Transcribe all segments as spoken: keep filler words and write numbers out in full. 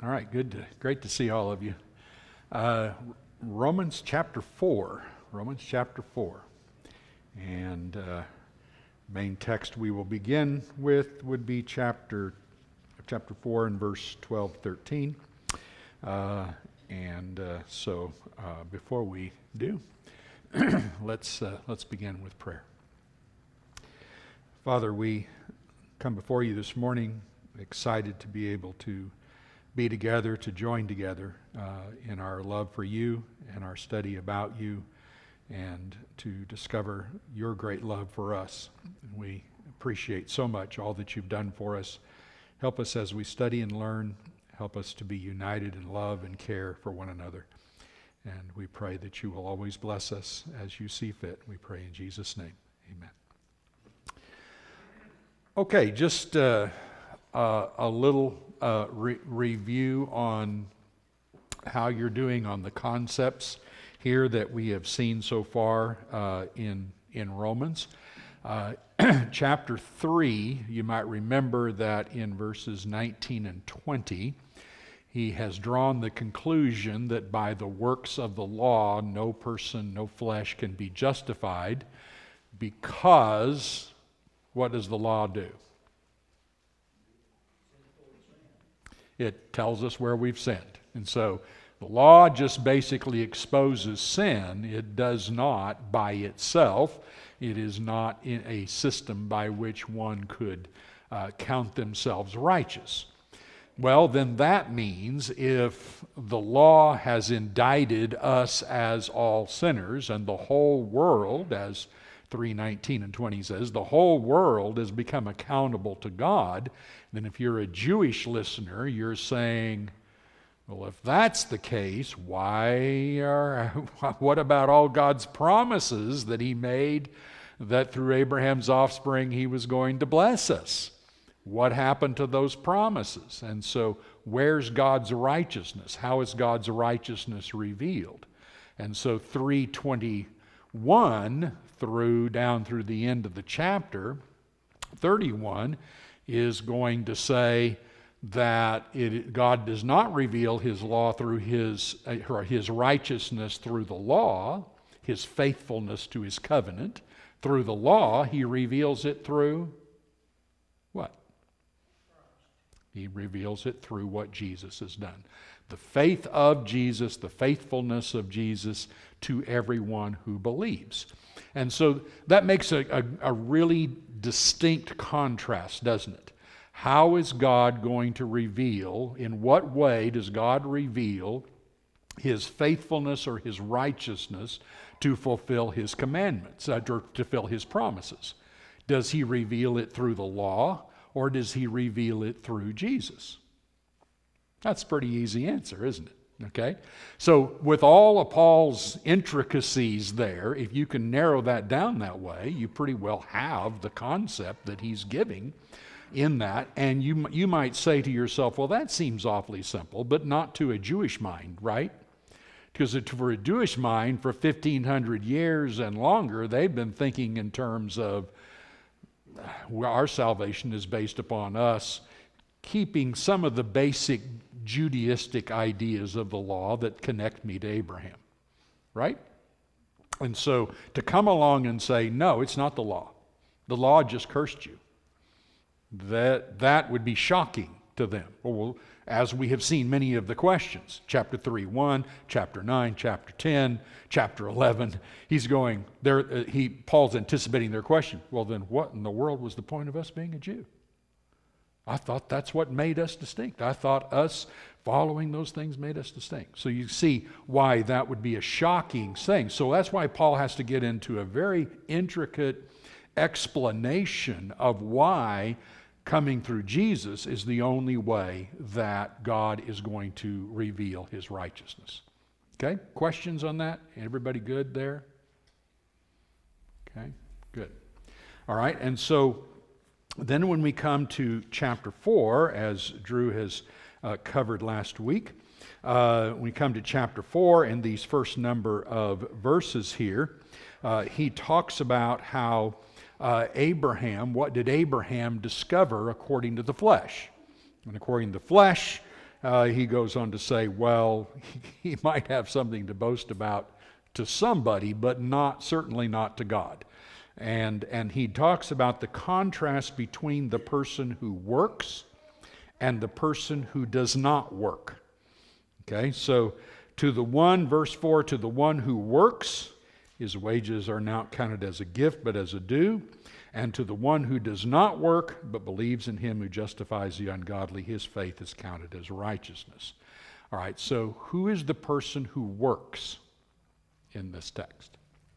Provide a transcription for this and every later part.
All right, good, to, great to see all of you. Uh, Romans chapter four, Romans chapter four. And uh, main text we will begin with would be chapter chapter four and verse twelve, thirteen. Uh, and uh, so uh, before we do, let's uh, let's begin with prayer. Father, we come before you this morning excited to be able to be together, to join together uh, in our love for you and our study about you, and to discover your great love for us. And we appreciate so much all that you've done for us. Help us as we study and learn. Help us to be united in love and care for one another. And we pray that you will always bless us as you see fit. We pray in Jesus' name. Amen. Okay, just uh, uh, a little uh, re- review on how you're doing on the concepts here that we have seen so far uh, in in Romans. Uh, chapter three, you might remember that in verses nineteen and twenty, he has drawn the conclusion that by the works of the law, no person, no flesh can be justified, because what does the law do? It tells us where we've sinned. And so the law just basically exposes sin. It does not by itself. It is not in a system by which one could uh, count themselves righteous. Well, then that means if the law has indicted us as all sinners, and the whole world, as three nineteen and twenty says, the whole world has become accountable to God, then if you're a Jewish listener, you're saying, well, if that's the case, why are, what about all God's promises that he made that through Abraham's offspring he was going to bless us? What happened to those promises? And so where's God's righteousness? How is God's righteousness revealed? And so three twenty-one through down through the end of the chapter, thirty-one, is going to say that it, God does not reveal his law through his, uh, his righteousness through the law, his faithfulness to his covenant. Through the law, he reveals it through what? He reveals it through what Jesus has done. The faith of Jesus, the faithfulness of Jesus to everyone who believes. And so that makes a, a, a really distinct contrast, doesn't it? How is God going to reveal, in what way does God reveal his faithfulness or his righteousness to fulfill his commandments, uh, to fulfill his promises? Does he reveal it through the law, or does he reveal it through Jesus? That's a pretty easy answer, isn't it? Okay? So with all of Paul's intricacies there, if you can narrow that down that way, you pretty well have the concept that he's giving in that. And you you might say to yourself, well, that seems awfully simple, but not to a Jewish mind, right? Because for a Jewish mind, for fifteen hundred years and longer, they've been thinking in terms of well, our salvation is based upon us keeping some of the basic Judaistic ideas of the law that connect me to Abraham, right? And so to come along and say, no, it's not the law. The law just cursed you. That, that would be shocking to them. Well, as we have seen many of the questions, chapter three, one, chapter nine, chapter ten, chapter eleven, he's going, there. Uh, he, Paul's anticipating their question. Well, then what in the world was the point of us being a Jew? I thought that's what made us distinct. I thought us following those things made us distinct. So you see why that would be a shocking thing. So that's why Paul has to get into a very intricate explanation of why coming through Jesus is the only way that God is going to reveal his righteousness. Okay? Questions on that? Everybody good there? Okay, good. All right, and so then when we come to chapter four, as Drew has uh, covered last week, uh, we come to chapter four and these first number of verses here, uh, he talks about how uh, Abraham, what did Abraham discover according to the flesh? And according to the flesh, uh, he goes on to say, well, he might have something to boast about to somebody, but not certainly not to God. And, and he talks about the contrast between the person who works and the person who does not work. Okay, so to the one, verse four, to the one who works, his wages are not counted as a gift, but as a due. And to the one who does not work, but believes in him who justifies the ungodly, his faith is counted as righteousness. All right, so who is the person who works in this text?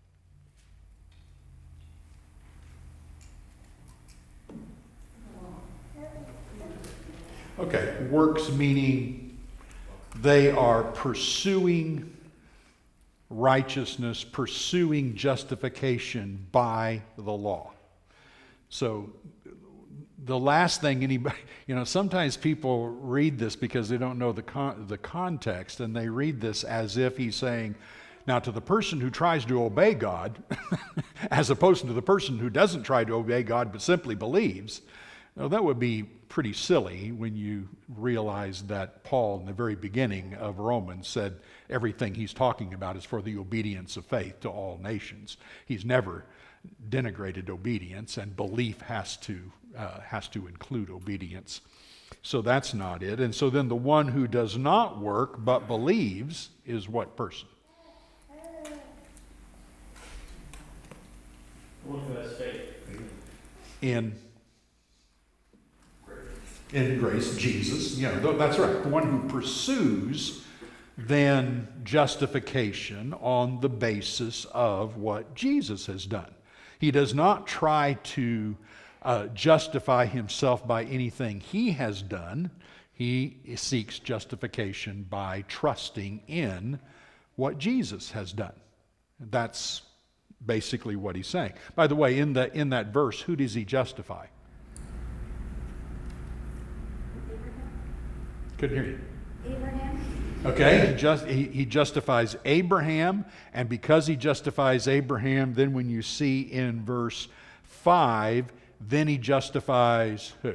Okay, works meaning they are pursuing righteousness, pursuing justification by the law. So the last thing anybody, you know, sometimes people read this because they don't know the con- the context, and they read this as if he's saying, now to the person who tries to obey God, as opposed to the person who doesn't try to obey God but simply believes, now, that would be pretty silly when you realize that Paul, in the very beginning of Romans, said everything he's talking about is for the obedience of faith to all nations. He's never denigrated obedience, and belief has to uh, has to include obedience. So that's not it. And so then the one who does not work but believes is what person? The one who has faith. In In grace, Jesus. Yeah, that's right. The one who pursues then justification on the basis of what Jesus has done. He does not try to uh, justify himself by anything he has done. He seeks justification by trusting in what Jesus has done. That's basically what he's saying. By the way, in the in that verse, who does he justify? Couldn't hear you. Abraham. Okay, he, just, he, he justifies Abraham, and because he justifies Abraham, then when you see in verse five, then he justifies who?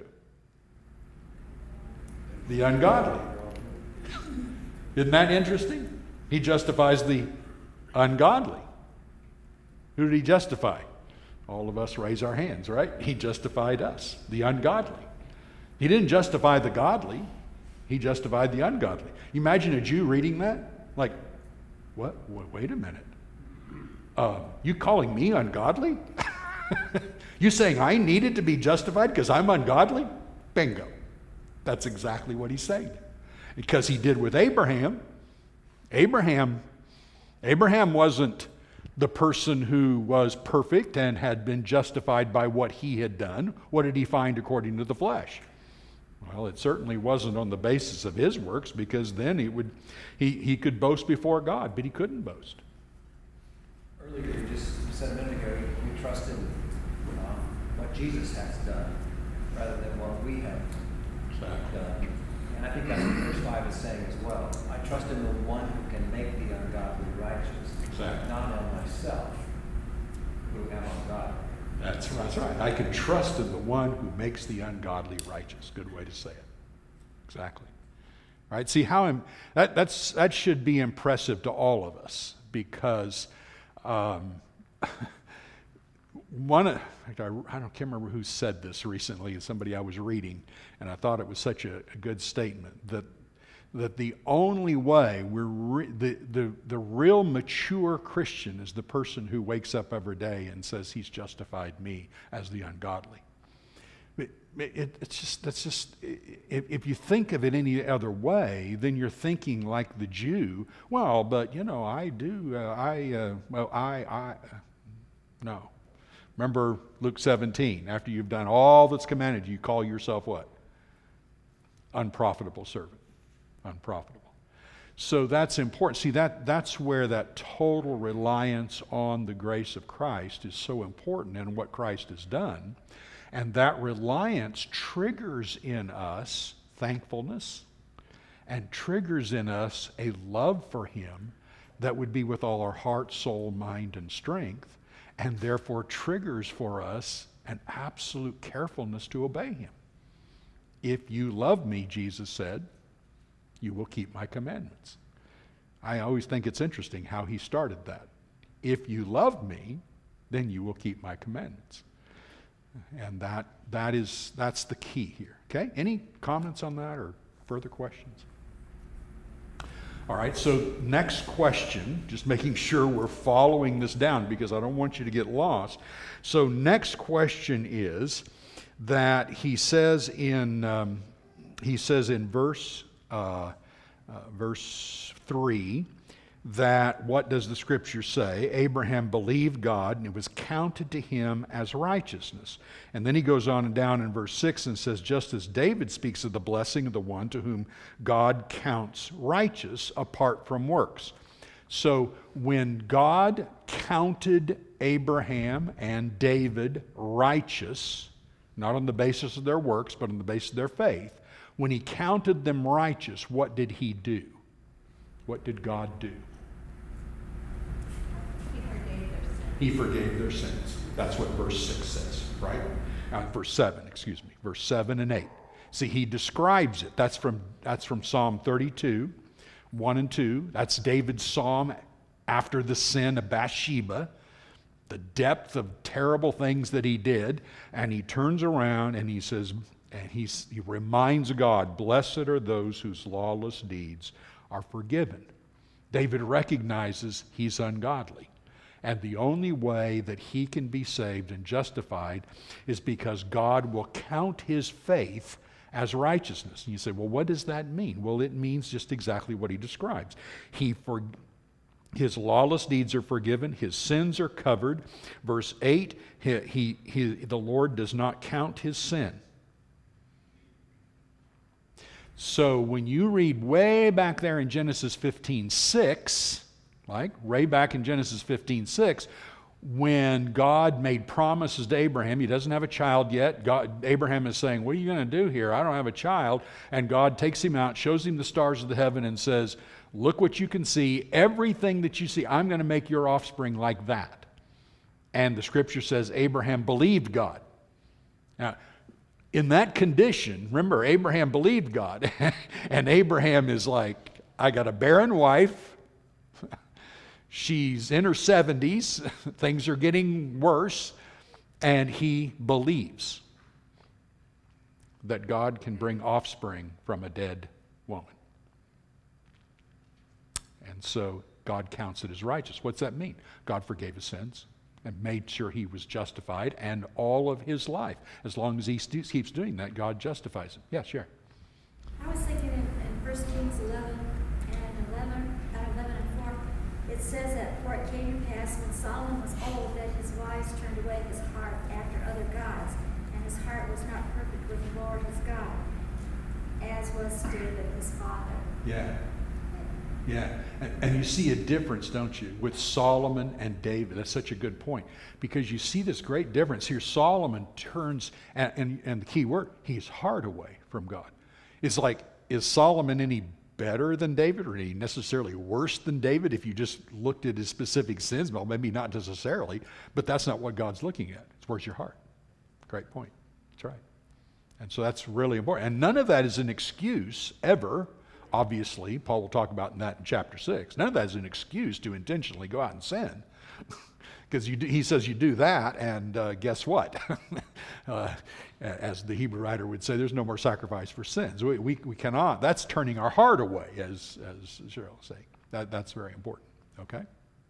The ungodly. Isn't that interesting? He justifies the ungodly. Who did he justify? All of us raise our hands, right? He justified us, the ungodly. He didn't justify the godly. He justified the ungodly. You imagine a Jew reading that? Like, what? Wait a minute. Uh, you calling me ungodly? You saying I needed to be justified because I'm ungodly? Bingo. That's exactly what he's saying. Because he did with Abraham. Abraham, Abraham wasn't the person who was perfect and had been justified by what he had done. What did he find according to the flesh? Well, it certainly wasn't on the basis of his works, because then he would he, he could boast before God, but he couldn't boast. Earlier, you just said a minute ago, we trust in uh, what Jesus has done rather than what we have Exactly. done. And I think that's what verse five is saying as well. I trust in the one who can make the ungodly righteous, Exactly. not on myself, who am ungodly. That's right. That's right. I can trust in the one who makes the ungodly righteous. Good way to say it. Exactly. Right? See how I'm, that that's that should be impressive to all of us, because um, one. In fact, I, I don't can't remember who said this recently. It's somebody I was reading, and I thought it was such a, a good statement that that the only way we're re- the, the the real mature Christian is the person who wakes up every day and says, he's justified me as the ungodly. It, it, it's just that's just if, if you think of it any other way, then you're thinking like the Jew. Well, but you know, I do. Uh, I uh, well, I I no. Remember Luke seventeen. After you've done all that's commanded, you call yourself what? Unprofitable servant. Unprofitable. So that's important. See, that that's where that total reliance on the grace of Christ is so important, and what Christ has done. And that reliance triggers in us thankfulness, and triggers in us a love for Him that would be with all our heart, soul, mind, and strength, and therefore triggers for us an absolute carefulness to obey Him. If you love me, Jesus said, you will keep my commandments. I always think it's interesting how he started that. If you love me, then you will keep my commandments. And that that is that's the key here. Okay? Any comments on that or further questions? All right, so next question, just making sure we're following this down because I don't want you to get lost. So next question is that he says in um, he says in verse uh, uh, verse three that what does the scripture say? Abraham believed God and it was counted to him as righteousness. And then he goes on and down in verse six and says, just as David speaks of the blessing of the one to whom God counts righteous apart from works. So when God counted Abraham and David righteous, not on the basis of their works, but on the basis of their faith, when he counted them righteous, what did he do? What did God do? He forgave their sins. That's what verse six says, right? Uh, verse seven, excuse me. Verse seven and eight. See, he describes it. That's from that's from Psalm thirty-two, one and two. That's David's psalm after the sin of Bathsheba, the depth of terrible things that he did. And he turns around and he says, and he's, he reminds God, blessed are those whose lawless deeds are forgiven. David recognizes he's ungodly. And the only way that he can be saved and justified is because God will count his faith as righteousness. And you say, well, what does that mean? Well, it means just exactly what he describes. He for, his lawless deeds are forgiven. His sins are covered. Verse eight, he, he, he, the Lord does not count his sin. So when you read way back there in Genesis fifteen six, like way back in Genesis fifteen six, when God made promises to Abraham, he doesn't have a child yet. God, Abraham is saying, what are you going to do here? I don't have a child. And God takes him out, shows him the stars of the heaven and says, look what you can see. Everything that you see, I'm going to make your offspring like that. And the scripture says Abraham believed God. Now, in that condition, remember, Abraham believed God. And Abraham is like, I got a barren wife. She's in her seventies. Things are getting worse. And he believes that God can bring offspring from a dead woman. And so God counts it as righteous. What's that mean? God forgave his sins and made sure he was justified, and all of his life. As long as he st- keeps doing that, God justifies him. Yeah, sure. I was thinking in, in First Kings eleven and eleven, uh, eleven and four, it says that, for it came to pass when Solomon was old that his wives turned away his heart after other gods, and his heart was not perfect with the Lord his God, as was David his father. Yeah. Yeah, and, and you see a difference, don't you, with Solomon and David. That's such a good point, because you see this great difference here. Solomon turns, and, and, and the key word, he's hard away from God. It's like, is Solomon any better than David, or any necessarily worse than David if you just looked at his specific sins? Well, maybe not necessarily, but that's not what God's looking at. It's where's your heart. Great point. That's right. And so that's really important. And none of that is an excuse ever. Obviously, Paul will talk about that in chapter six. None of that is an excuse to intentionally go out and sin. Because he says you do that, and uh, guess what? uh, as the Hebrew writer would say, there's no more sacrifice for sins. We, we, we cannot. That's turning our heart away, as, as Cheryl was saying. That, that's very important. Okay?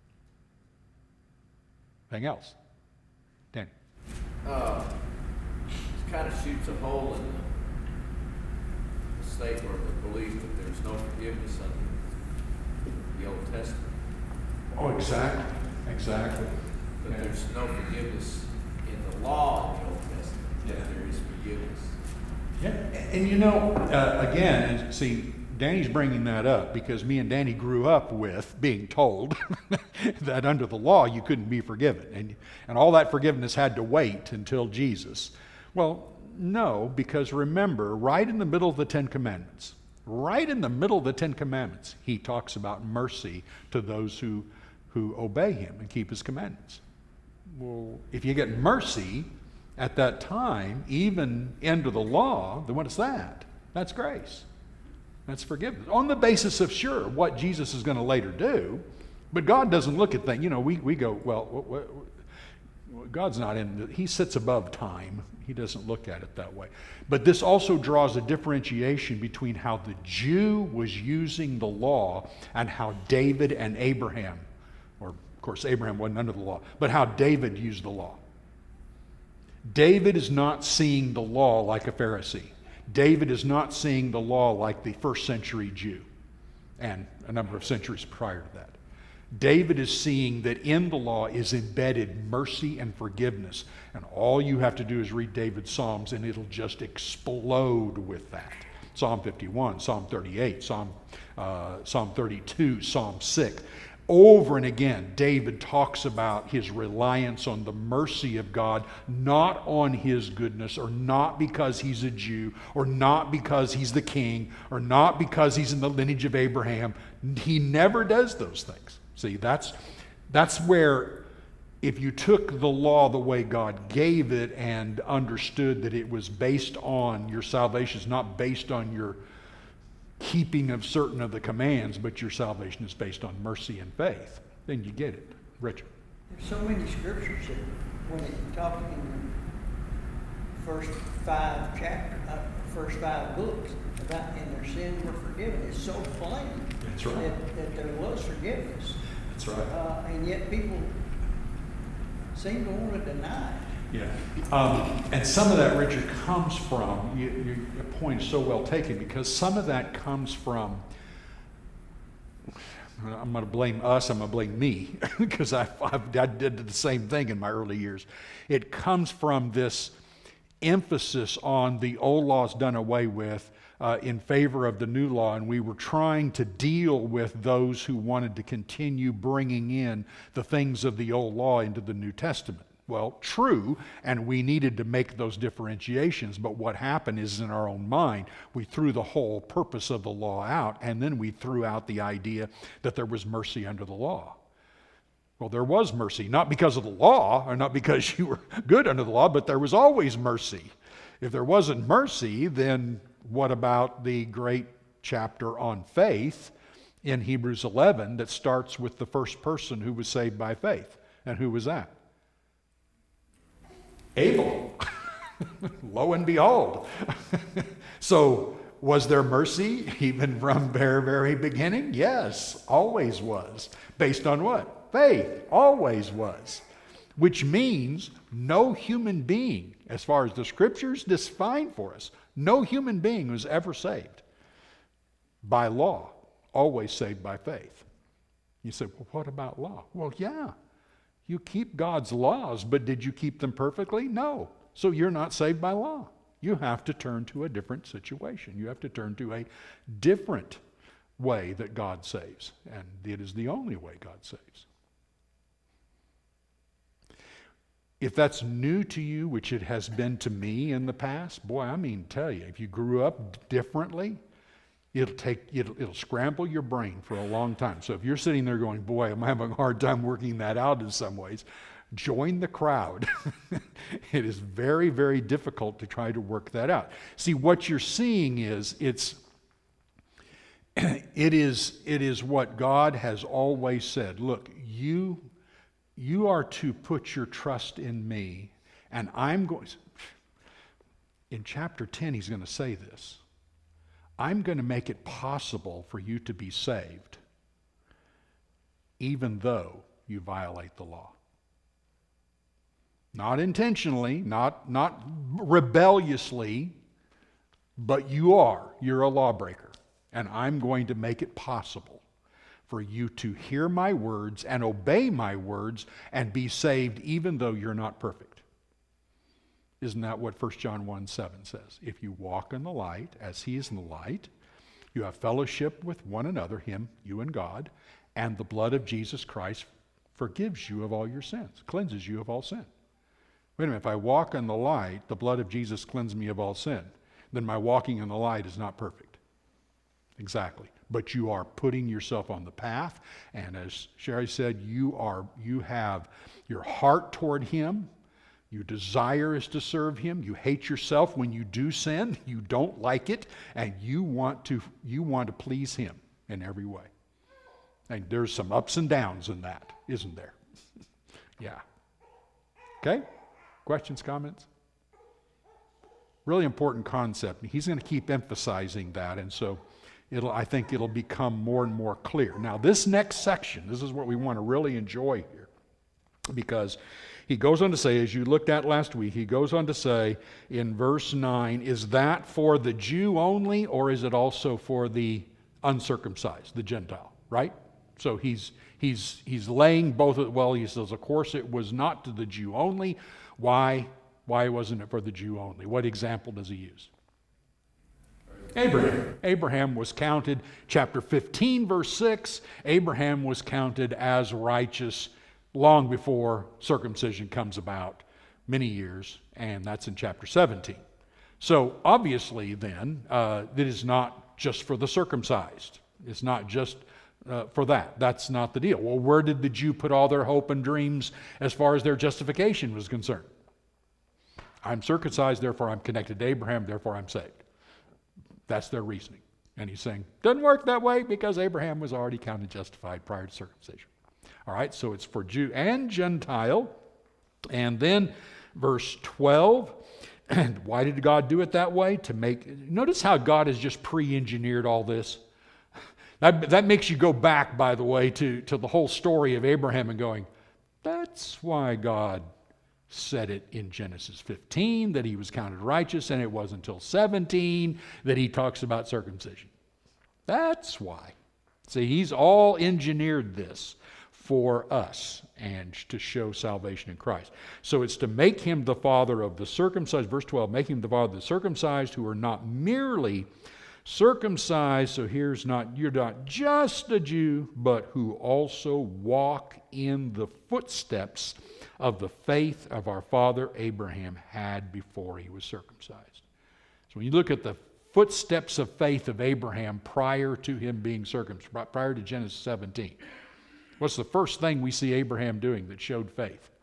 Anything else? Danny? Uh, it kind of shoots a hole in the state or the belief that there's no forgiveness under the Old Testament. Oh, exactly. Exactly. But Yeah. there's no forgiveness in the law in the Old Testament. Yeah. There is forgiveness. Yeah. And, and you know, uh, again, and see, Danny's bringing that up because me and Danny grew up with being told that under the law you couldn't be forgiven. And, and all that forgiveness had to wait until Jesus. Well, no, because remember, right in the middle of the Ten Commandments, right in the middle of the Ten Commandments, he talks about mercy to those who, who obey him and keep his commandments. Well, if you get mercy at that time, even under the law, then what is that? That's grace. That's forgiveness. On the basis of, sure, what Jesus is going to later do, but God doesn't look at things. You know, we, we go, well, what, what, God's not in, He sits above time. He doesn't look at it that way. But this also draws a differentiation between how the Jew was using the law and how David and Abraham, or of course Abraham wasn't under the law, but how David used the law. David is not seeing the law like a Pharisee. David is not seeing the law like the first century Jew and a number of centuries prior to that. David is seeing that in the law is embedded mercy and forgiveness. And all you have to do is read David's Psalms and it'll just explode with that. Psalm fifty-one, Psalm thirty-eight, Psalm, uh, Psalm thirty-two, Psalm six. Over and again, David talks about his reliance on the mercy of God, not on his goodness, or not because he's a Jew, or not because he's the king, or not because he's in the lineage of Abraham. He never does those things. See, that's, that's where if you took the law the way God gave it and understood that it was based on your salvation, is not based on your keeping of certain of the commands, but your salvation is based on mercy and faith, then you get it. Richard. There's so many scriptures that when it talks in the first five chapters, uh, first five books about and their sins were forgiven, it's so plain That's right. that, that there was forgiveness. That's right. Uh, and yet people seem to want to deny it. Yeah. Um, and some of that, Richard, comes from, you, you, your point is so well taken, because some of that comes from, I'm going to blame us, I'm going to blame me, because I, I've, I did the same thing in my early years. It comes from this emphasis on the old laws done away with uh, in favor of the new law, and we were trying to deal with those who wanted to continue bringing in the things of the old law into the New Testament. Well, true, and we needed to make those differentiations, but what happened is in our own mind, we threw the whole purpose of the law out, and then we threw out the idea that there was mercy under the law. Well, there was mercy, not because of the law, or not because you were good under the law, but there was always mercy. If there wasn't mercy, then what about the great chapter on faith in Hebrews eleven that starts with the first person who was saved by faith? And who was that? Abel. Lo and behold. So, was there mercy even from very, very beginning? Yes, always was. Based on what? Faith. Always was. Which means no human being, as far as the scriptures define for us, no human being was ever saved by law. Always saved by faith. You say, well, what about law? Well, yeah. You keep God's laws, but did you keep them perfectly? No. So you're not saved by law. You have to turn to a different situation. You have to turn to a different way that God saves. And it is the only way God saves. If that's new to you, which it has been to me in the past, boy, I mean, tell you, if you grew up differently, It'll take it'll, it'll scramble your brain for a long time. So if you're sitting there going, boy, I'm having a hard time working that out in some ways, join the crowd. It is very, very difficult to try to work that out. See, what you're seeing is it's it is it is what God has always said. Look, you you are to put your trust in me, and I'm going. In chapter ten, he's going to say this. I'm going to make it possible for you to be saved, even though you violate the law. Not intentionally, not, not rebelliously, but you are. You're a lawbreaker. And I'm going to make it possible for you to hear my words and obey my words and be saved even though you're not perfect. Isn't that what First John one seven says? If you walk in the light as he is in the light, you have fellowship with one another, him, you and God, and the blood of Jesus Christ forgives you of all your sins, cleanses you of all sin. Wait a minute, if I walk in the light, the blood of Jesus cleanses me of all sin, then my walking in the light is not perfect. Exactly. But you are putting yourself on the path, and as Sherry said, you are you have your heart toward him. Your desire is to serve Him. You hate yourself when you do sin. You don't like it, and you want to you want to please Him in every way. And there's some ups and downs in that, isn't there? Yeah. Okay? Questions, comments? Really important concept. He's going to keep emphasizing that, and so it'll I think it'll become more and more clear. Now, this next section, this is what we want to really enjoy here, because he goes on to say, as you looked at last week, he goes on to say in verse nine, is that for the Jew only, or is it also for the uncircumcised, the Gentile, right? So he's he's he's laying both of, well, he says, of course it was not to the Jew only. Why? Why wasn't it for the Jew only? What example does he use? Abraham. Abraham was counted, chapter fifteen, verse six, Abraham was counted as righteous long before circumcision comes about, many years, and that's in chapter seventeen. So obviously then, uh, it is not just for the circumcised. It's not just uh, for that. That's not the deal. Well, where did the Jew put all their hope and dreams as far as their justification was concerned? I'm circumcised, therefore I'm connected to Abraham, therefore I'm saved. That's their reasoning. And he's saying, doesn't work that way because Abraham was already counted justified prior to circumcision. All right, so it's for Jew and Gentile. And then verse twelve, and why did God do it that way? To make, notice how God has just pre-engineered all this. That, that makes you go back, by the way, to, to the whole story of Abraham and going, that's why God said it in Genesis fifteen, that he was counted righteous, and it wasn't until seventeen that he talks about circumcision. That's why. See, he's all engineered this for us and to show salvation in Christ. So it's to make him the father of the circumcised, verse twelve, make him the father of the circumcised who are not merely circumcised, so here's not, you're not just a Jew, but who also walk in the footsteps of the faith of our father Abraham had before he was circumcised. So when you look at the footsteps of faith of Abraham prior to him being circumcised, prior to Genesis seventeen, what's the first thing we see Abraham doing that showed faith?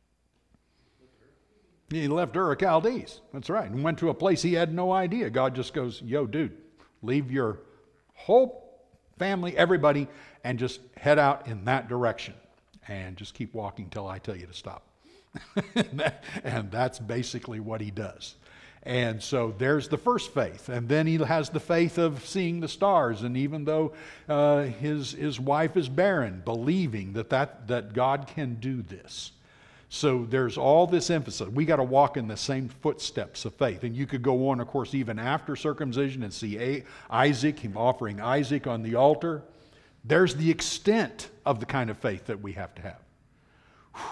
He left Ur of Chaldees. That's right. And went to a place he had no idea. God just goes, yo, dude, leave your whole family, everybody, and just head out in that direction. And just keep walking till I tell you to stop. And that's basically what he does. And so there's the first faith. And then he has the faith of seeing the stars. And even though uh, his, his wife is barren, believing that, that, that God can do this. So there's all this emphasis. We got to walk in the same footsteps of faith. And you could go on, of course, even after circumcision and see A- Isaac, him offering Isaac on the altar. There's the extent of the kind of faith that we have to have. Whew.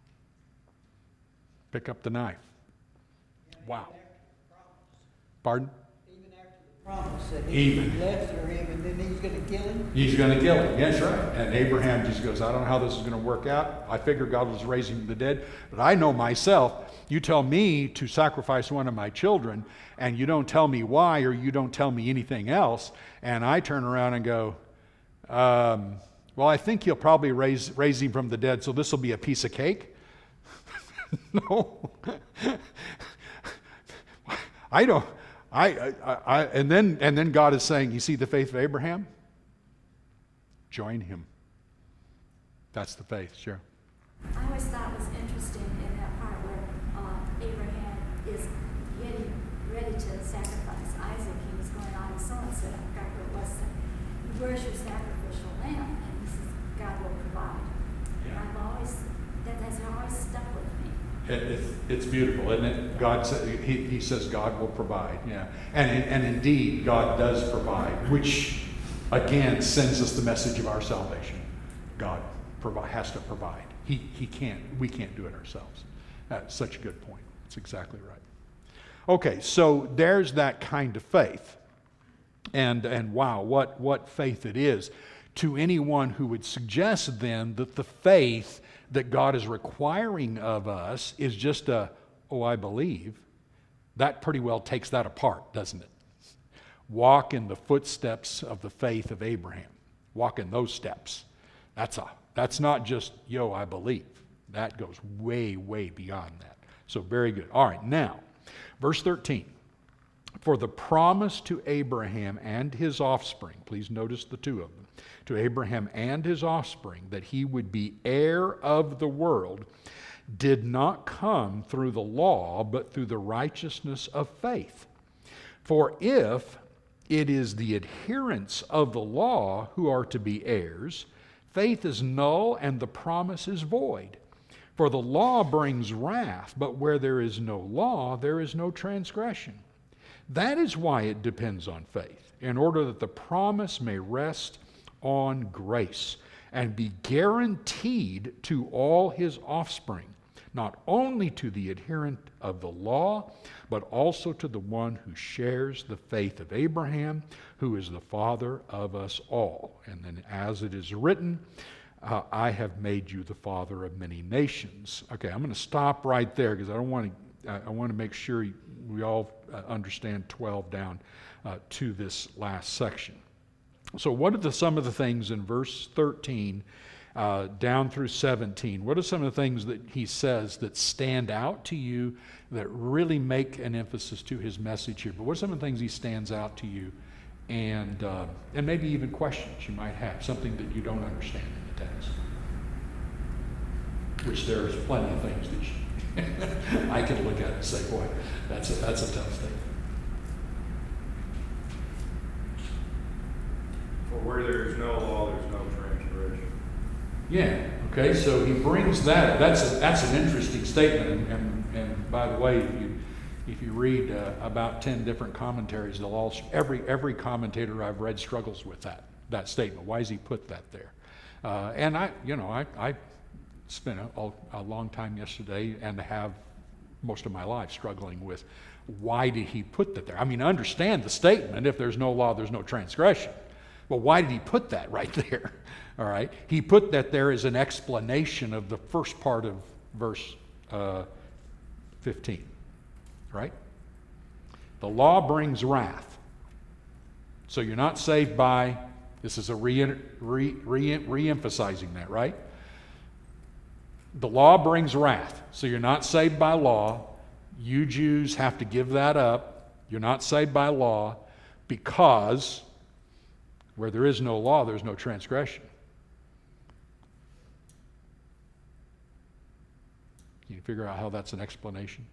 Pick up the knife. Wow. Pardon? Even after the promise that Even. he left for him and then he's going to kill him. He's going to kill him. That's right. And Abraham just goes, I don't know how this is going to work out. I figure God was raising from the dead. But I know myself, you tell me to sacrifice one of my children, and you don't tell me why, or you don't tell me anything else. And I turn around and go, um, well, I think he'll probably raise, raise him from the dead, so this will be a piece of cake. No. I don't. I, I, I, and then and then God is saying, you see the faith of Abraham? Join him. That's the faith, sure. I always thought it was interesting in that part where uh, Abraham is getting ready to sacrifice Isaac. He was going on, and someone said, I forgot who it was, said, where's your sacrificial lamb? And he says, God will provide. Yeah. And I've always, that has always stuck with me. It, it, it's beautiful, isn't it? God sa- he, he says God will provide, yeah. And, and indeed, God does provide, which, again, sends us the message of our salvation. God provi- has to provide. He, he can't, we can't do it ourselves. That's such a good point. That's exactly right. Okay, so there's that kind of faith. And, and wow, what, what faith it is. To anyone who would suggest then that the faith that God is requiring of us is just a, oh, I believe, that pretty well takes that apart, doesn't it? Walk in the footsteps of the faith of Abraham. Walk in those steps. That's a, that's not just, yo, I believe. That goes way, way beyond that. So very good. All right, now, verse thirteen. For the promise to Abraham and his offspring, please notice the two of them, to Abraham and his offspring, that he would be heir of the world, did not come through the law, but through the righteousness of faith. For if it is the adherents of the law who are to be heirs, faith is null and the promise is void. For the law brings wrath, but where there is no law, there is no transgression. That is why it depends on faith, in order that the promise may rest on grace and be guaranteed to all his offspring, not only to the adherent of the law, but also to the one who shares the faith of Abraham, who is the father of us all. And then as it is written, uh, I have made you the father of many nations. Okay, I'm going to stop right there because I don't want to, I, I want to make sure we all uh, understand twelve down uh, to this last section. So what are the, some of the things in verse thirteen Uh, down through seventeen, what are some of the things that he says that stand out to you that really make an emphasis to his message here? But what are some of the things he stands out to you, and uh, and maybe even questions you might have, something that you don't understand in the text? Which there's plenty of things that you, I can look at and say, boy, that's a, that's a tough thing. For where there is no law, there's no transgression. Yeah, okay, so he brings that, that's a, that's an interesting statement, and, and, and by the way, if you, if you read uh, about ten different commentaries, they'll all, every, every commentator I've read struggles with that, that statement. Why does he put that there? Uh, and I, you know, I, I spent a, a long time yesterday and have most of my life struggling with why did he put that there? I mean, I understand the statement, if there's no law, there's no transgression. Well, why did he put that right there? All right. He put that there as an explanation of the first part of verse uh, fifteen. Right? The law brings wrath. So you're not saved by, this is a re, re, re, re-emphasizing that, right? The law brings wrath. So you're not saved by law. You Jews have to give that up. You're not saved by law because where there is no law, there's no transgression. Can you figure out how that's an explanation?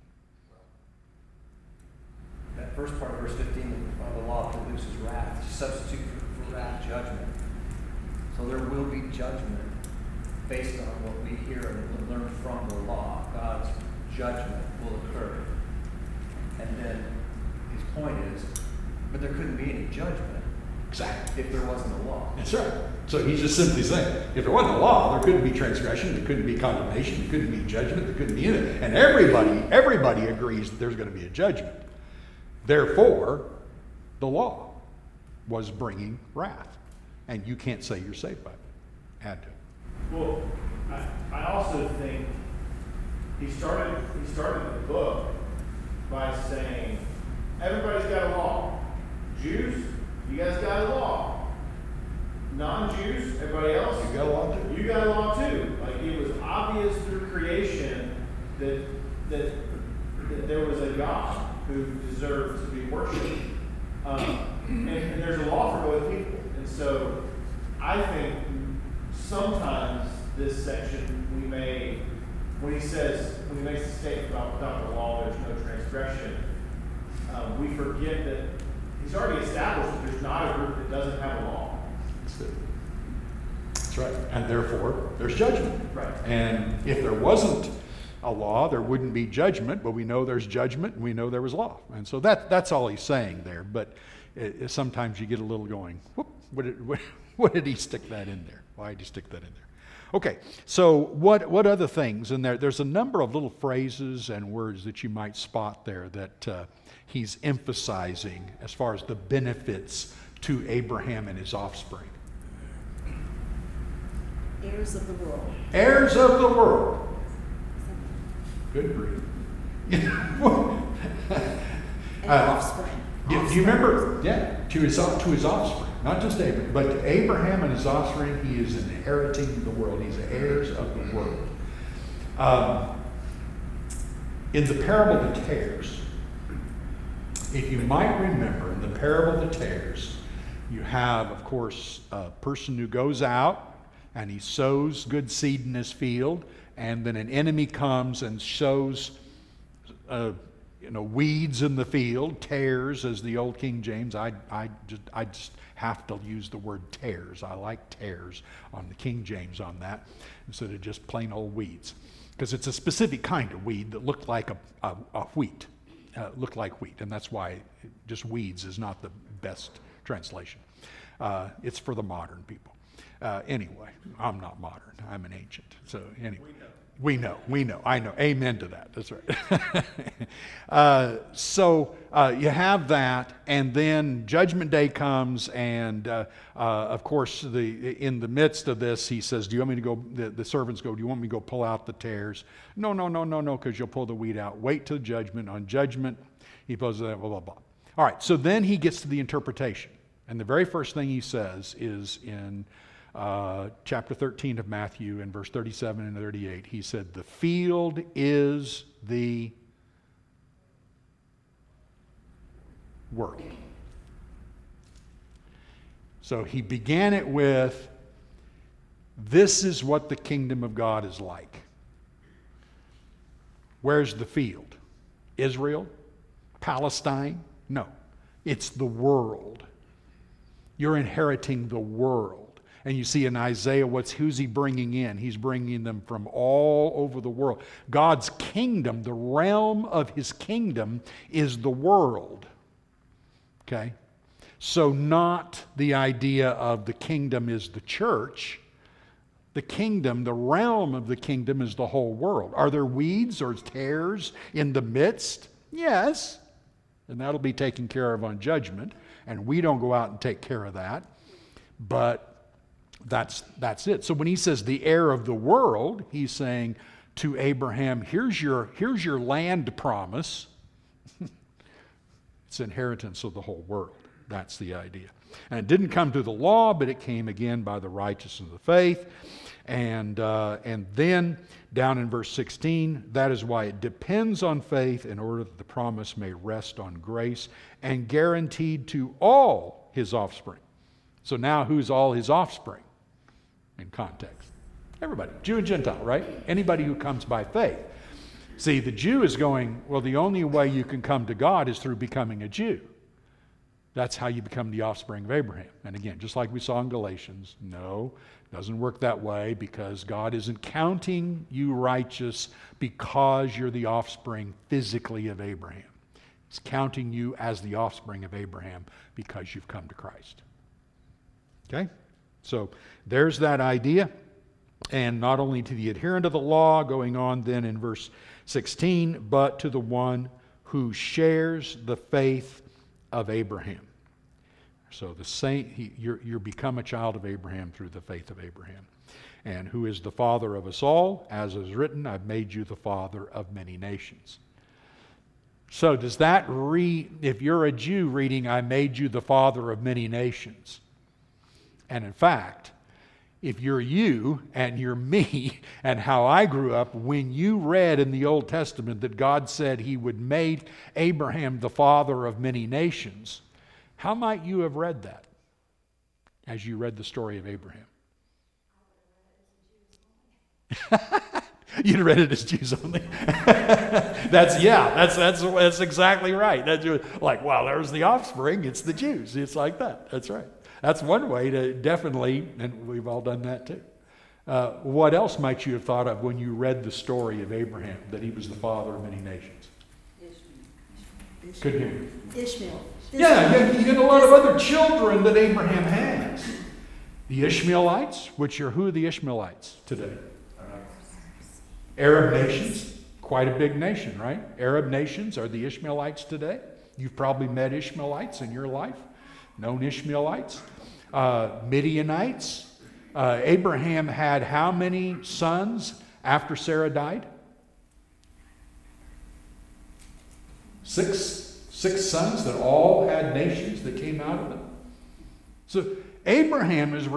That first part of verse fifteen, uh, the law produces wrath. Substitute for, for wrath, judgment. So there will be judgment based on what we hear and learn from the law. God's judgment will occur. And then his point is, but there couldn't be any judgment Exactly. if there wasn't a law. That's right. So he's just simply saying, if there wasn't a law, there couldn't be transgression, there couldn't be condemnation, there couldn't be judgment, there couldn't be anything. And everybody, everybody agrees that there's going to be a judgment. Therefore, the law was bringing wrath. And you can't say you're saved by it. Had to. Well, I, I also think he started he started the book by saying, everybody's got a law. Jews, you guys got a law. Non-Jews, everybody else, You got a law too? you got a law too. Like, it was obvious through creation that that, that there was a God who deserved to be worshipped. Um, and, and there's a law for both people. And so I think sometimes this section we may, when he says, when he makes a statement about without the law there's no transgression, um, we forget that he's already established that there's not a group that doesn't have a law. That's it. That's right. And therefore, there's judgment. Right. And if there wasn't a law, there wouldn't be judgment, but we know there's judgment and we know there was law. And so that that's all he's saying there. But it, it, sometimes you get a little going, whoop, what did, what, what did he stick that in there? Why did he stick that in there? Okay, so what what other things in there? There's a number of little phrases and words that you might spot there that uh, he's emphasizing as far as the benefits to Abraham and his offspring. Heirs of the world. Heirs of the world. Good grief. And Uh, offspring. Do do you remember? Yeah, to his to his offspring, not just Abraham, but to Abraham and his offspring, he is inheriting the world. He's heirs of the world. Um, In the parable of the tares, if you might remember, in the parable of the tares, you have, of course, a person who goes out and he sows good seed in his field, and then an enemy comes and sows uh, you know, weeds in the field, tares, as the old King James. I, I, just, I just have to use the word tares. I like tares on the King James on that instead of just plain old weeds, because it's a specific kind of weed that looked like a, a, a wheat, uh, looked like wheat, and that's why just weeds is not the best translation. Uh, it's for the modern people. Uh, anyway, I'm not modern. I'm an ancient. So anyway. We know, we know, I know. Amen to that. That's right. uh, so uh, you have that, and then Judgment Day comes, and uh, uh, of course, the in the midst of this, he says, "Do you want me to go?" The, the servants go, "Do you want me to go pull out the tares?" No, no, no, no, no, because you'll pull the wheat out. Wait till judgment. On judgment, he pulls that. Blah blah blah. All right. So then he gets to the interpretation, and the very first thing he says is in Uh, chapter thirteen of Matthew, in verse thirty-seven and thirty-eight, he said, "The field is the world." So he began it with, this is what the kingdom of God is like. Where's the field? Israel? Palestine? No. It's the world. You're inheriting the world. And you see in Isaiah, what's who's he bringing in? He's bringing them from all over the world. God's kingdom, the realm of his kingdom, is the world. Okay? So not the idea of the kingdom is the church. The kingdom, the realm of the kingdom is the whole world. Are there weeds or tares in the midst? Yes. And that'll be taken care of on judgment. And we don't go out and take care of that. But That's that's it. So when he says the heir of the world, he's saying to Abraham, here's your, here's your land promise. It's inheritance of the whole world. That's the idea. And it didn't come through the law, but it came again by the righteousness of the faith. And, uh, and then down in verse sixteen, that is why it depends on faith in order that the promise may rest on grace and guaranteed to all his offspring. So now who's all his offspring? In context. Everybody, Jew and Gentile, right? Anybody who comes by faith. See, the Jew is going, well, the only way you can come to God is through becoming a Jew. That's how you become the offspring of Abraham. And again, just like we saw in Galatians, no, it doesn't work that way, because God isn't counting you righteous because you're the offspring physically of Abraham. He's counting you as the offspring of Abraham because you've come to Christ. Okay? So there's that idea. And not only to the adherent of the law, going on then in verse sixteen, but to the one who shares the faith of Abraham. So the saint, he, you're, you're become a child of Abraham through the faith of Abraham. And who is the father of us all? As is written, I've made you the father of many nations. So does that read, if you're a Jew reading, I made you the father of many nations. And in fact, if you're you and you're me and how I grew up, when you read in the Old Testament that God said he would make Abraham the father of many nations, how might you have read that as you read the story of Abraham? You'd read it as Jews only. that's yeah, that's that's that's exactly right. That's like, wow, there's the offspring. It's the Jews. It's like that. That's right. That's one way to definitely, and we've all done that too. Uh, what else might you have thought of when you read the story of Abraham, that he was the father of many nations? Ishmael. Couldn't hear you. Ishmael. Yeah, you get a lot of other children that Abraham has. The Ishmaelites, which are who are the Ishmaelites today? Arab nations, quite a big nation, right? Arab nations are the Ishmaelites today. You've probably met Ishmaelites in your life, known Ishmaelites. Uh, Midianites. Uh, Abraham had how many sons after Sarah died? Six. Six sons that all had nations that came out of them. So Abraham is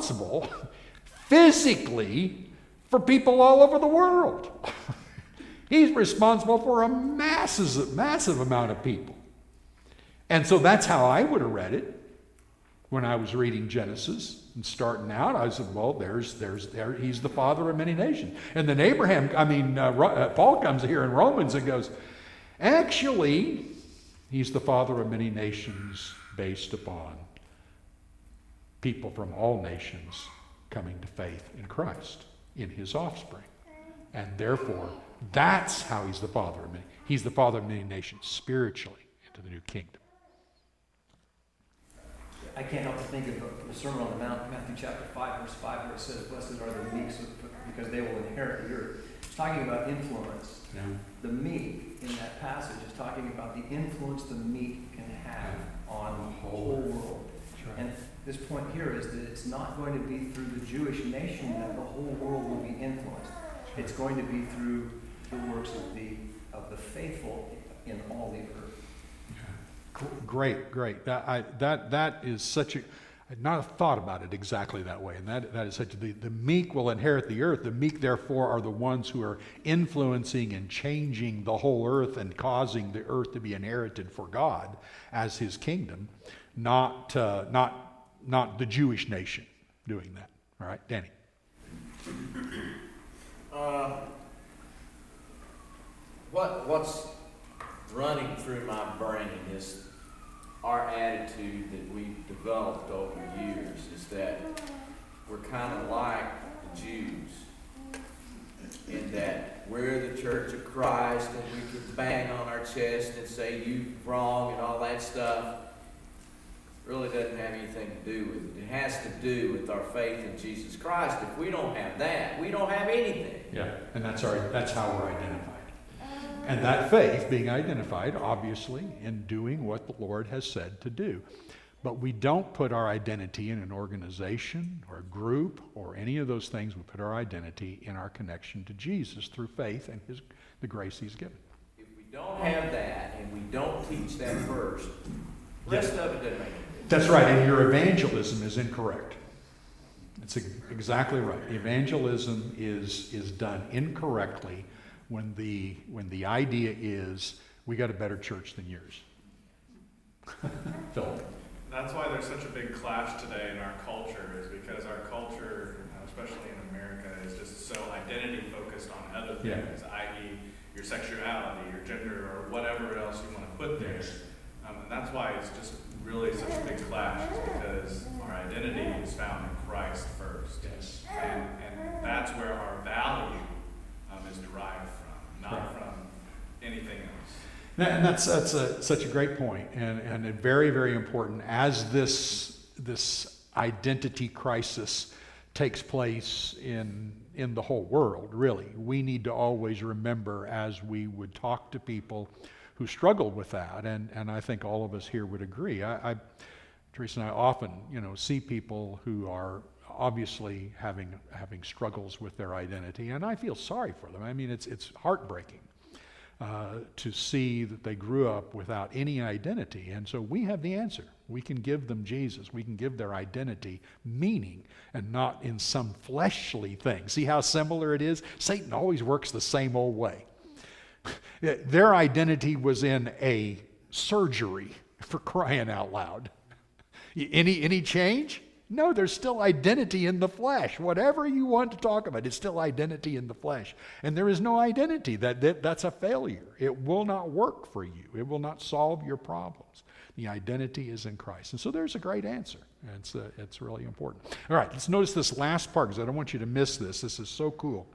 responsible physically for people all over the world. He's responsible for a massive, massive amount of people. And so that's how I would have read it when I was reading Genesis and starting out. I said, well, there's, there's, there, he's the father of many nations. And then Abraham, I mean, uh, uh, Paul comes here in Romans and goes, actually, he's the father of many nations based upon people from all nations coming to faith in Christ, in his offspring. And therefore, that's how he's the father of many. He's the father of many nations spiritually into the new kingdom. I can't help but think of the Sermon on the Mount, Matthew chapter five, verse five, where it says, blessed are the meek, because they will inherit the earth. It's talking about influence. Yeah. The meek in that passage is talking about the influence the meek can have on the whole world. Right. And this point here is that it's not going to be through the Jewish nation that the whole world will be influenced. It's going to be through the works of the of the faithful in all the earth. Great, great. That I, that that is such a. I'd not have thought about it exactly that way, and that that is such a. The, the meek will inherit the earth. The meek, therefore, are the ones who are influencing and changing the whole earth and causing the earth to be inherited for God as His kingdom, not uh, not not the Jewish nation doing that. All right, Danny. Uh, what what's running through my brain is our attitude that we've developed over years is that we're kind of like the Jews in that we're the Church of Christ and we can bang on our chest and say you wrong and all that stuff. Really doesn't have anything to do with it. It has to do with our faith in Jesus Christ. If we don't have that, we don't have anything. Yeah, and that's our that's how we're identified. And that faith being identified, obviously, in doing what the Lord has said to do. But we don't put our identity in an organization or a group or any of those things. We put our identity in our connection to Jesus through faith and his, the grace He's given. If we don't have that and we don't teach that first, the rest of it doesn't make any difference. That's right, and your evangelism is incorrect. That's exactly right. Evangelism is, is done incorrectly when the when the idea is we got a better church than yours. Phil. That's why there's such a big clash today in our culture, is because our culture, especially in America, is just so identity focused on other Yeah. things, that is your sexuality, your gender, or whatever else you want to put there. Yes. Um, and that's why it's just really such a big clash, is because our identity is found in Christ first. Yes. And, and that's where our value um, is derived from, not Right. from anything else. And that's that's a, such a great point, and and a very very important as this this identity crisis takes place in in the whole world. Really, we need to always remember as we would talk to people who struggle with that, and and I think all of us here would agree. I, I Teresa and I often you know see people who are obviously having having struggles with their identity, and I feel sorry for them. I mean, it's it's heartbreaking. Uh, to see that they grew up without any identity. And so we have the answer. We can give them Jesus. We can give their identity meaning and not in some fleshly thing. See how similar it is? Satan always works the same old way. Their identity was in a surgery, for crying out loud. Any, any change? No, there's still identity in the flesh. Whatever you want to talk about, it's still identity in the flesh. And there is no identity. That, that That's a failure. It will not work for you. It will not solve your problems. The identity is in Christ. And so there's a great answer. It's, uh, it's really important. All right, let's notice this last part because I don't want you to miss this. This is so cool.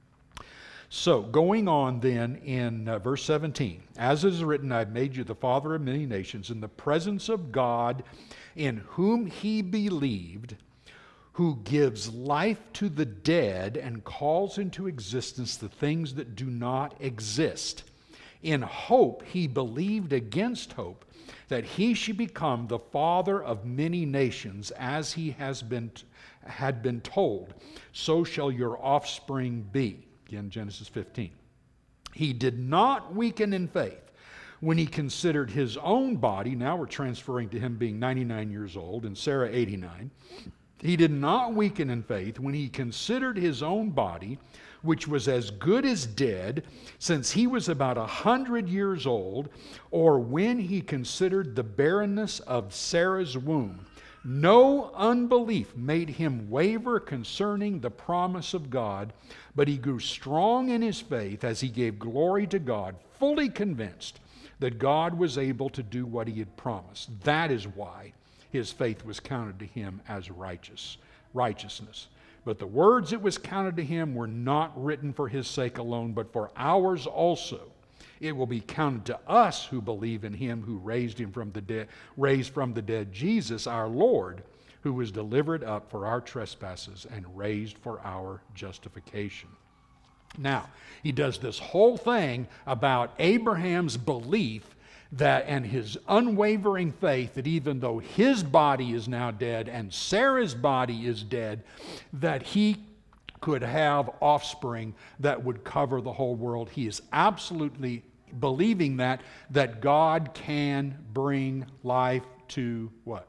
So, going on then in uh, verse seventeen, as it is written, I've made you the father of many nations in the presence of God in whom he believed, who gives life to the dead and calls into existence the things that do not exist. In hope he believed against hope that he should become the father of many nations, as he has been had been told, so shall your offspring be. Again, Genesis fifteen. He did not weaken in faith when he considered his own body. Now we're transferring to him being ninety-nine years old and Sarah eighty-nine. He did not weaken in faith when he considered his own body, which was as good as dead, since he was about a hundred years old, or when he considered the barrenness of Sarah's womb. No unbelief made him waver concerning the promise of God, but he grew strong in his faith as he gave glory to God, fully convinced that God was able to do what he had promised. That is why his faith was counted to him as righteous, righteousness. But the words it was counted to him were not written for his sake alone, but for ours also. It will be counted to us who believe in him who raised him from the dead, raised from the dead Jesus, our Lord, who was delivered up for our trespasses and raised for our justification. Now, he does this whole thing about Abraham's belief that and his unwavering faith that even though his body is now dead and Sarah's body is dead, that he could have offspring that would cover the whole world. He is absolutely believing that, that God can bring life to what?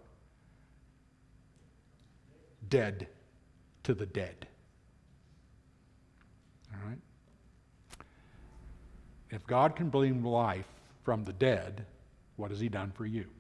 Dead to the dead. All right? If God can bring life from the dead, what has he done for you?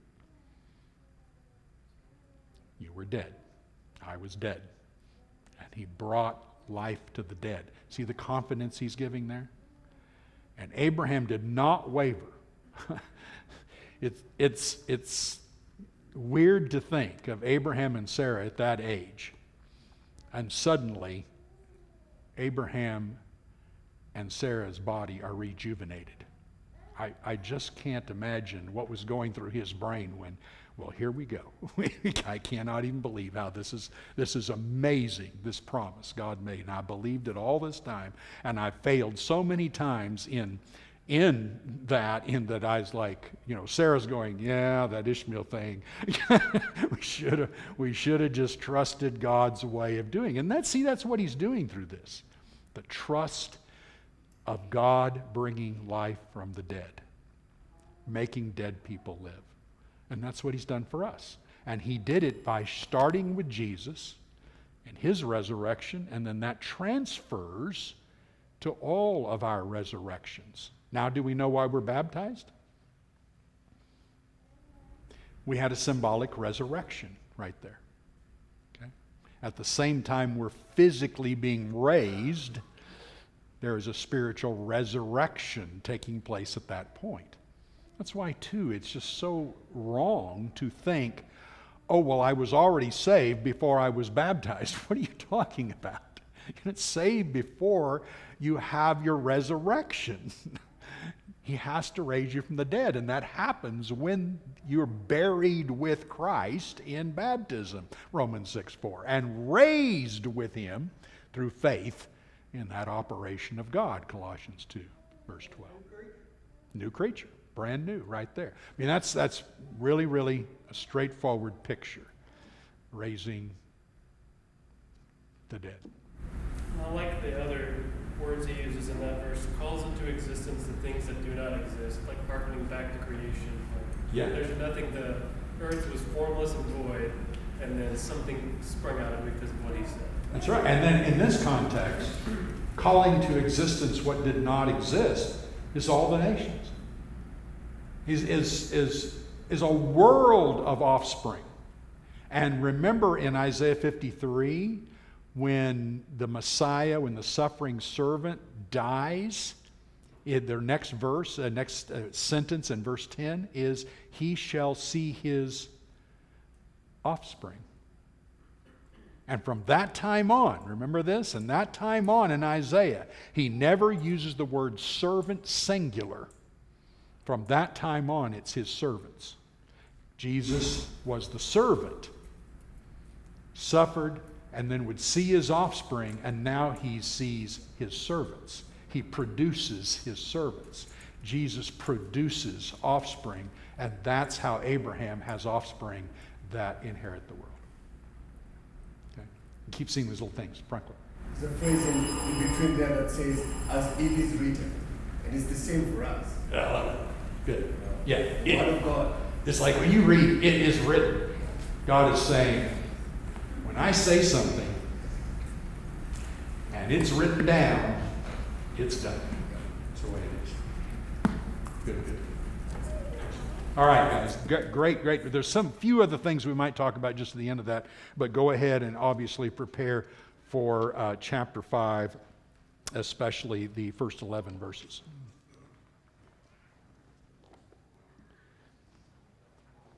You were dead. I was dead. And he brought life to the dead. See the confidence he's giving there? And Abraham did not waver. it's, it's, it's weird to think of Abraham and Sarah at that age. And suddenly, Abraham and Sarah's body are rejuvenated. I, I just can't imagine what was going through his brain when, well, here we go. I cannot even believe how this is, this is amazing, this promise God made. And I believed it all this time, and I failed so many times in, in that, in that I was like, you know, Sarah's going, yeah, that Ishmael thing. we should have we should have just trusted God's way of doing it. And that's, see, that's what he's doing through this. The trust of God bringing life from the dead, making dead people live. And that's what he's done for us. And he did it by starting with Jesus and his resurrection, and then that transfers to all of our resurrections. Now, do we know why we're baptized? We had a symbolic resurrection right there. Okay? At the same time we're physically being raised, there is a spiritual resurrection taking place at that point. That's why, too, it's just so wrong to think, oh, well, I was already saved before I was baptized. What are you talking about? You're not saved before you have your resurrection. He has to raise you from the dead, and that happens when you're buried with Christ in baptism, Romans six four, and raised with him through faith in that operation of God, Colossians two, verse twelve. New creature, brand new, right there. I mean, that's that's really, really a straightforward picture, raising the dead. I like the other words he uses in that verse, calls into existence the things that do not exist, like harkening back to creation. Like, Yeah. There's nothing, the earth was formless and void, and then something sprung out of it because of what he said. That's right. And then in this context, calling to existence what did not exist is all the nations. Is, is, is, is a world of offspring. And remember in Isaiah fifty-three, when the Messiah, when the suffering servant dies, in their next verse, uh, next uh, sentence in verse ten is, he shall see his offspring. And from that time on, remember this, and that time on in Isaiah, he never uses the word servant singular. From that time on, it's his servants. Jesus was the servant, suffered, and then would see his offspring, and now he sees his servants. He produces his servants. Jesus produces offspring, and that's how Abraham has offspring that inherit the world. Okay? You keep seeing these little things. Franklin. There's a phrase in, in between there that says, as it is written. And it's the same for us. I love it. Good. Yeah. The Word of God. It's like when you read, it is written. God is saying, When I say something, and it's written down, it's done. That's the way it is. Good, good. All right, guys. G- Great, great. There's some few other things we might talk about just at the end of that, but go ahead and obviously prepare for uh, chapter five, especially the first eleven verses.